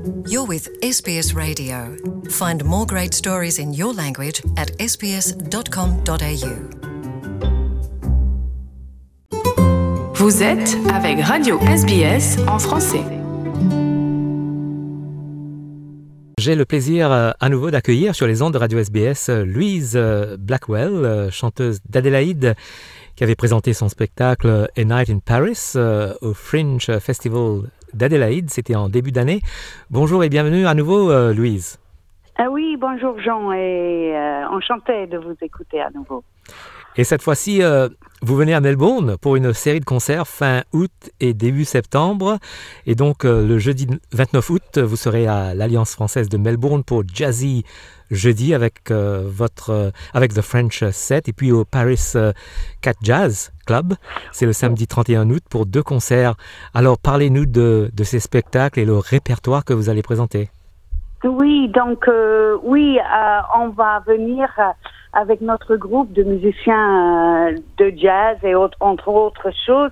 You're with SBS Radio. Find more great stories in your language at sbs.com.au. Vous êtes avec Radio SBS en français. J'ai le plaisir à nouveau d'accueillir sur les ondes de Radio SBS Louise Blackwell, chanteuse d'Adélaïde, qui avait présenté son spectacle A Night in Paris au Fringe Festival d'Adélaïde. C'était en début d'année. Bonjour et bienvenue à nouveau, Louise. Ah oui, bonjour Jean, et enchantée de vous écouter à nouveau. Et cette fois-ci, vous venez à Melbourne pour une série de concerts fin août et début septembre. Et donc, le jeudi 29 août, vous serez à l'Alliance française de Melbourne pour Jazzy Jeudi avec The French Set. Et puis au Paris Cat Jazz Club, c'est le samedi 31 août pour 2 concerts. Alors, parlez-nous de ces spectacles et le répertoire que vous allez présenter. Oui, donc, on va venir avec notre groupe de musiciens de jazz et entre autres choses,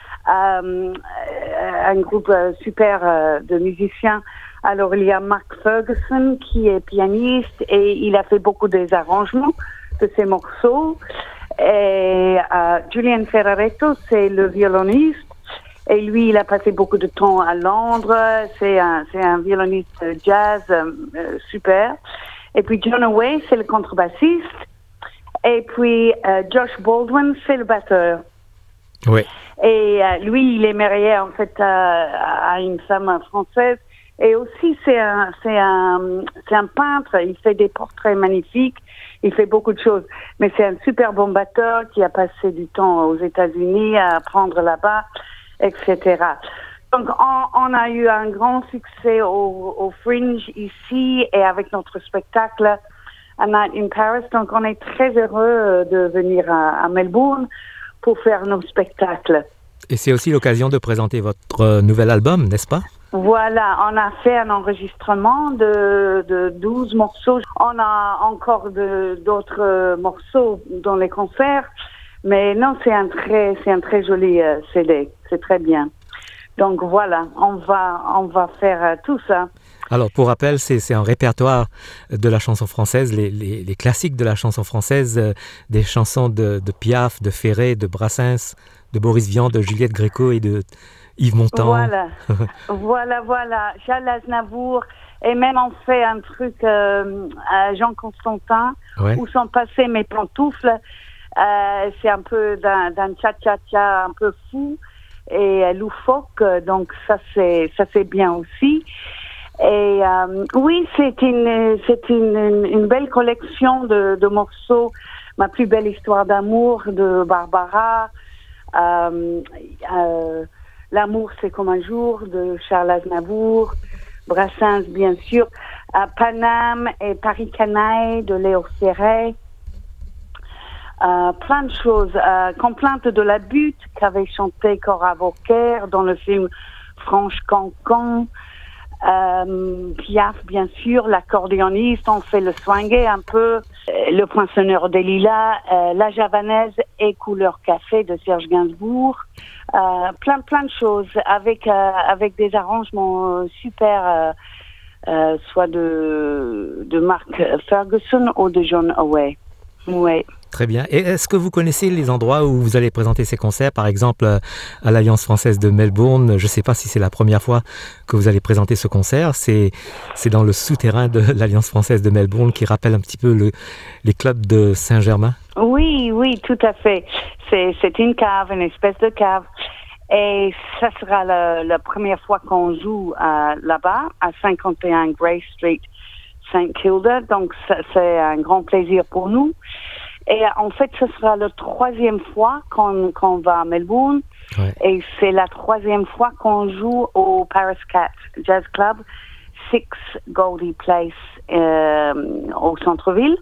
un groupe super de musiciens. Alors, il y a Mark Ferguson qui est pianiste et il a fait beaucoup des arrangements de ces morceaux. Et Julian Ferraretto, c'est le violoniste. Et lui, il a passé beaucoup de temps à Londres. C'est un violoniste jazz super. Et puis John Away, c'est le contrebassiste. Et puis Josh Baldwin, c'est le batteur. Oui. Et lui, il est marié en fait à une femme française. Et aussi, c'est un peintre. Il fait des portraits magnifiques. Il fait beaucoup de choses. Mais c'est un super bon batteur qui a passé du temps aux États-Unis à apprendre là-bas, etc. Donc, on a eu un grand succès au Fringe ici et avec notre spectacle A Night in Paris. Donc, on est très heureux de venir à Melbourne pour faire nos spectacles. Et c'est aussi l'occasion de présenter votre nouvel album, n'est-ce pas? Voilà, on a fait un enregistrement de 12 morceaux. On a encore d'autres morceaux dans les concerts. Mais non, c'est un très joli CD. C'est très bien. Donc voilà, on va faire tout ça. Alors, pour rappel, c'est un répertoire de la chanson française, les classiques de la chanson française, des chansons de Piaf, de Ferré, de Brassens, de Boris Vian, de Juliette Gréco et de Yves Montand. Voilà. Charles Aznavour. Et même on fait un truc à Jean Constantin, ouais. Où sont passées mes pantoufles. C'est un peu d'un cha-cha-cha un peu fou et loufoque. Donc ça c'est bien aussi. Et oui, c'est une belle collection de morceaux. Ma plus belle histoire d'amour de Barbara. L'amour c'est comme un jour de Charles Aznavour. Brassens bien sûr. Paname et Paris Canaille de Léo Ferré. Plein de choses. Complainte de la butte qu'avait chanté Cora Vauquer dans le film Franche Cancan. Piaf, bien sûr, l'accordéoniste, on fait le swinguer un peu, le poinçonneur des lilas, la javanaise et couleur café de Serge Gainsbourg, plein de choses avec des arrangements super, soit de Mark Ferguson ou de John Away. Ouais. Très bien. Et est-ce que vous connaissez les endroits où vous allez présenter ces concerts, par exemple à l'Alliance française de Melbourne? Je ne sais pas si c'est la première fois que vous allez présenter ce concert. C'est dans le souterrain de l'Alliance française de Melbourne qui rappelle un petit peu les clubs de Saint-Germain. Oui, tout à fait. C'est une cave, une espèce de cave. Et ça sera la première fois qu'on joue là-bas, à 51 Grey Street, St Kilda. Donc, c'est un grand plaisir pour nous. Et en fait, ce sera la 3e fois qu'on va à Melbourne. Ouais. Et c'est la 3e fois qu'on joue au Paris Cat Jazz Club, 6 Goldie Place, au centre-ville.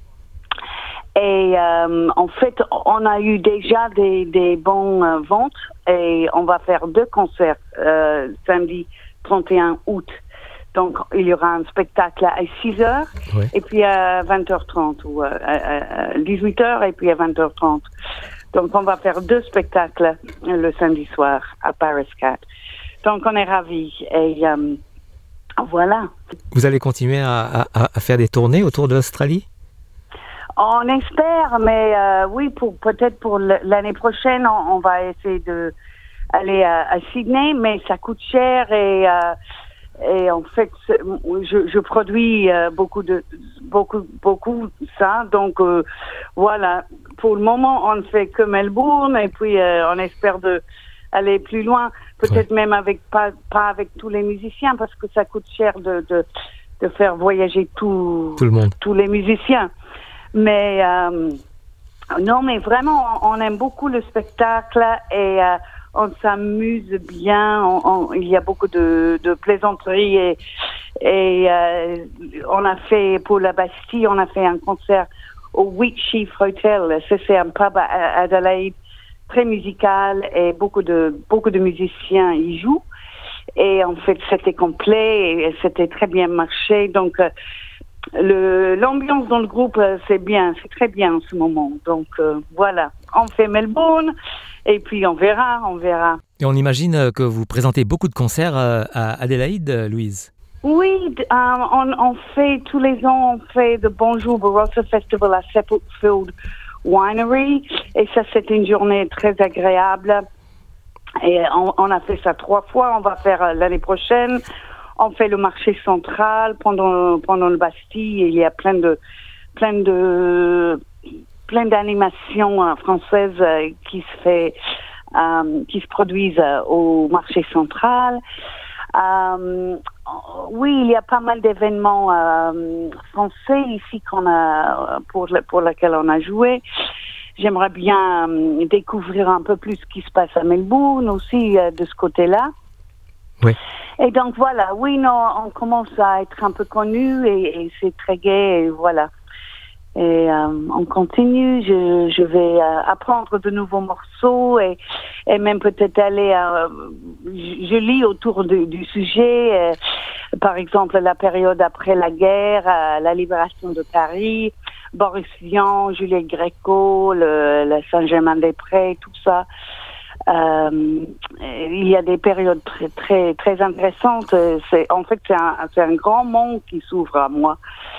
Et en fait, on a eu déjà des bons ventes et on va faire 2 concerts samedi 31 août. Donc, il y aura un spectacle à 6h, ouais. Et puis à 20h30, ou à 18h, et puis à 20h30. Donc, on va faire 2 spectacles le samedi soir à Paris Cat. Donc, on est ravis. Et Voilà. Vous allez continuer à faire des tournées autour de l'Australie? On espère, mais oui, peut-être pour l'année prochaine, on va essayer de aller à Sydney, mais ça coûte cher et en fait, je produis beaucoup ça, donc voilà. Pour le moment, on ne fait que Melbourne et puis on espère aller plus loin, peut-être même pas avec tous les musiciens parce que ça coûte cher de faire voyager tout le monde, tous les musiciens. Mais non, mais vraiment, on aime beaucoup le spectacle et on s'amuse bien. Il y a beaucoup de plaisanteries et on a fait pour la Bastille, on a fait un concert au Wheatsheaf Hotel. C'est un pub à Adelaide très musical et beaucoup de musiciens y jouent. Et en fait, c'était complet et c'était très bien marché. Donc l'ambiance dans le groupe, c'est bien, c'est très bien en ce moment. Donc voilà, on fait Melbourne et puis on verra. Et on imagine que vous présentez beaucoup de concerts à Adélaïde, Louise. Oui, on fait tous les ans, on fait le Bonjour Barossa Festival à Seppeltfield Winery et ça c'est une journée très agréable et on a fait ça 3 fois, on va faire l'année prochaine. On fait le marché central pendant le Bastille. Il y a plein d'animations françaises qui se produisent au marché central. Oui, il y a pas mal d'événements français ici pour lesquels on a joué. J'aimerais bien découvrir un peu plus ce qui se passe à Melbourne aussi de ce côté-là. Oui. Et donc voilà, oui, non, on commence à être un peu connus et c'est très gai et voilà. Et on continue, je vais apprendre de nouveaux morceaux et même peut-être aller, je lis autour du sujet, par exemple la période après la guerre, la libération de Paris, Boris Vian, Juliette Gréco, le Saint-Germain-des-Prés, tout ça. Il y a des périodes très très très intéressantes. C'est un grand monde qui s'ouvre à moi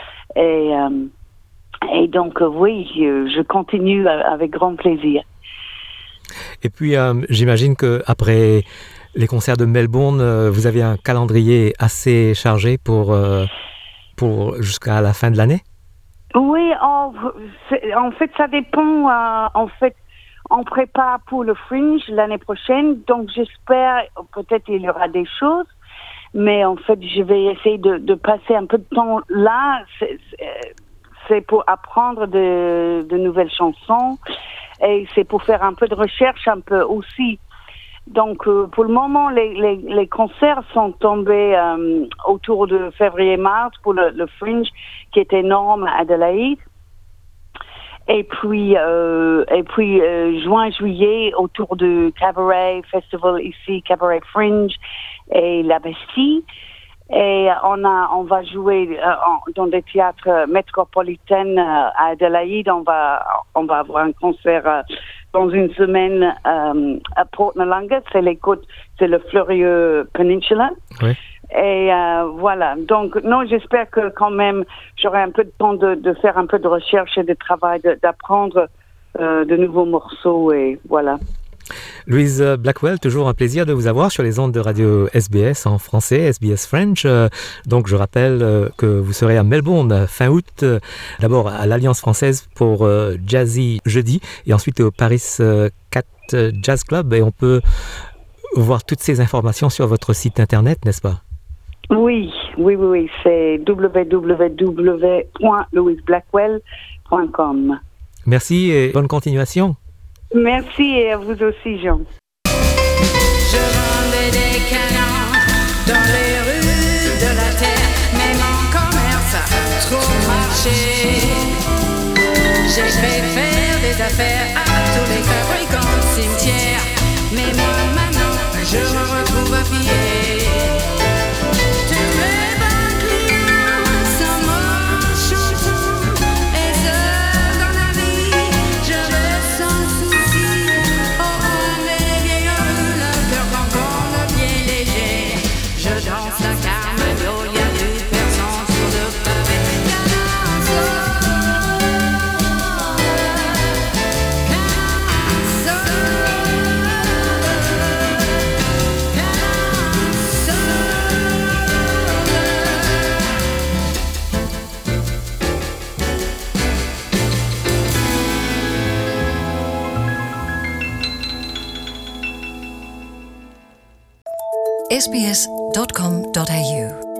et donc oui, je continue avec grand plaisir. Et puis j'imagine que après les concerts de Melbourne, vous avez un calendrier assez chargé pour jusqu'à la fin de l'année. Oui, en fait ça dépend. On prépare pour le Fringe l'année prochaine, donc j'espère, peut-être il y aura des choses, mais en fait je vais essayer de passer un peu de temps là, c'est pour apprendre de nouvelles chansons et c'est pour faire un peu de recherche un peu aussi. Donc pour le moment les concerts sont tombés autour de février-mars pour le Fringe qui est énorme à Adelaide. Et puis juin-juillet autour du Cabaret Festival ici, Cabaret Fringe et la Bastille. Et on va jouer dans des théâtres métropolitains à Adelaide. On va avoir un concert dans une semaine à Port Nalunga, c'est le Fleurieu Peninsula. Oui. Et voilà, donc non, j'espère que quand même j'aurai un peu de temps de faire un peu de recherche et de travail, d'apprendre de nouveaux morceaux et voilà. Louise Blackwell, toujours un plaisir de vous avoir sur les ondes de radio SBS en français, SBS French. Donc je rappelle que vous serez à Melbourne fin août, d'abord à l'Alliance française pour Jazzy jeudi et ensuite au Paris 4 Jazz Club et on peut voir toutes ces informations sur votre site internet, n'est-ce pas? Oui, c'est www.louiseblackwell.com. Merci et bonne continuation. Merci et à vous aussi, Jean. Je vendais des canons dans les rues de la terre, mais mon commerce a trop marché. J'ai fait faire des affaires à tous les fabricants de cimetières, mais moi maintenant je me retrouve à pied. Danse la carmagnole. sbs.com.au